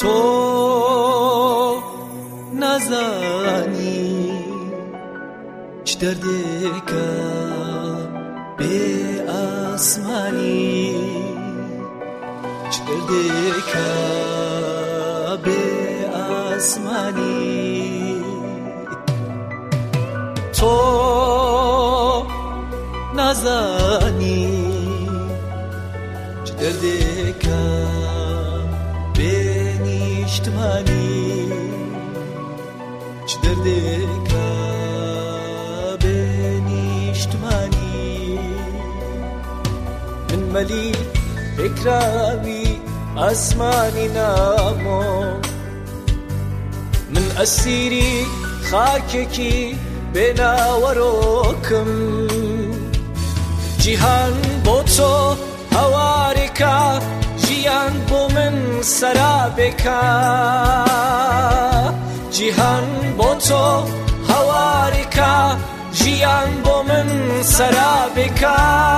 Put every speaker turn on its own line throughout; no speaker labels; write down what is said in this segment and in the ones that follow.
تو نزانی چه دردێکە بێ ئاسمانی چه دردێکە بێ ئاسمانی تو نزانی چه دردێکە بێ نیشتمانی چه دردێکە بێ نیشتمانی من مەلی فکراوی ئاسمانی نامۆ من ئەسیری خاکێکی بێناوەڕۆکم جیهان بۆ تۆ هەوارێکە ژیان بۆ من سەرابێکە جیهان بۆ تۆ هەوارێکە ژیان بۆ من سەرابێکە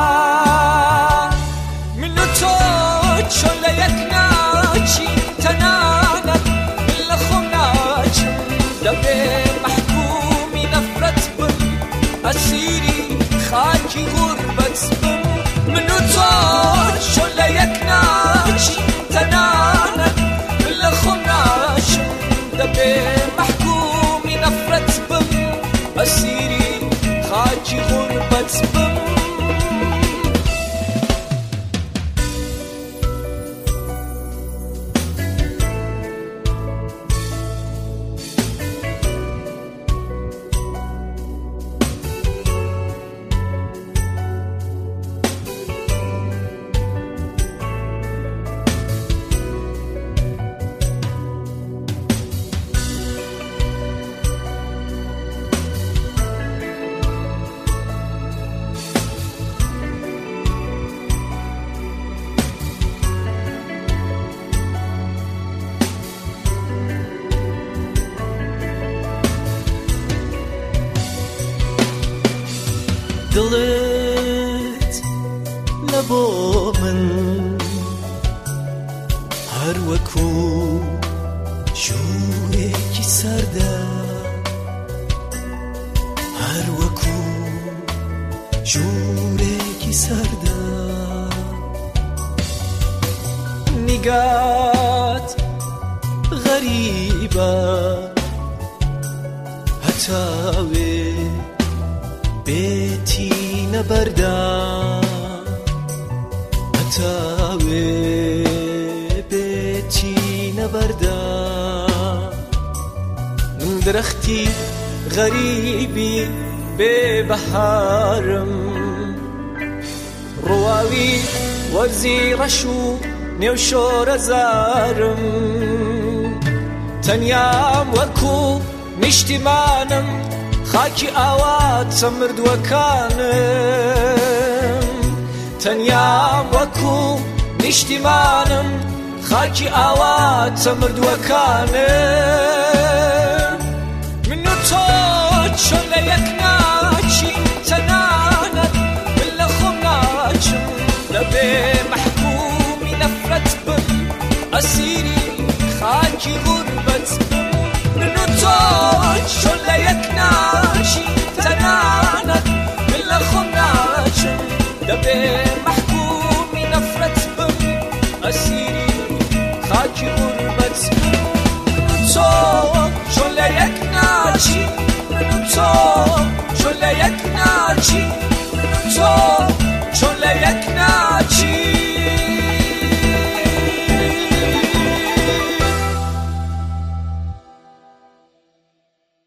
من و تۆ چۆن لە یەک ناچین تەنانەت من لە خۆم ناچم دەبێ مەحکومی نەفرەت بم ئەسیری خاکی غوربەت بم من و تۆ چۆن لە یەک ناچین تەنانەت من لە خۆم ناچم دەبێ مەحکومی نەفرەت بم ئەسیری خاکی غوربەت بم دڵت لە بۆ من هەر وەکو ژوورێکی سەردە هەر وەکو ژوورێکی سەردە نیگات غەریبە هەتاوێ بێتی نەبەردە هەتاوێ بێتی نەبەردە من درەختی غەریبی بێبەهارم ڕواوی وەرزی ڕەش و نێو شۆرەزارم تەنیام وەکو نیشتیمانم خاکی ئاواتە مردووەکانم تەنیام وەکو نیشتیمانم خاکی ئاواتە مردووەکانم من و تۆ چۆن لە یەک ناچین تەنانەت من لە خۆم ناچم دەبێ مەحکومی نەفرەت بم ئەسیری خاکی غوربەت بم من و تۆ چۆن